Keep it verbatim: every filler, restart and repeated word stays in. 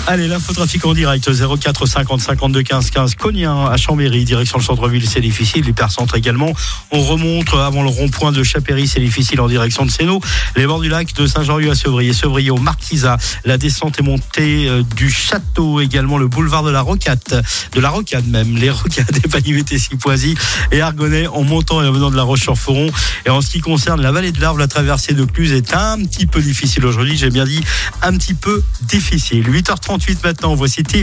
Allez, l'infotrafic en direct, zéro quatre cinquante cinquante-deux quinze quinze, Cognien à Chambéry, direction le centre-ville, c'est difficile, l'hypercentre également. On remonte avant le rond-point de Chapéry, c'est difficile en direction de Sénaux. Les bords du lac de Saint-Jean-Rieux à Sevrier, Sevrier au Marquisat, la descente et montée euh, du château, également le boulevard de la Rocade, de la Rocade même, les Rocades et Paniveté-Sipoisy et Argonnet en montant et en venant de la Roche-sur-Foron. Et en ce qui concerne la vallée de l'Arve, la traversée de Cluse est un petit peu difficile aujourd'hui, j'ai bien dit un petit peu difficile. huit heures trente-huit maintenant, voici Tim.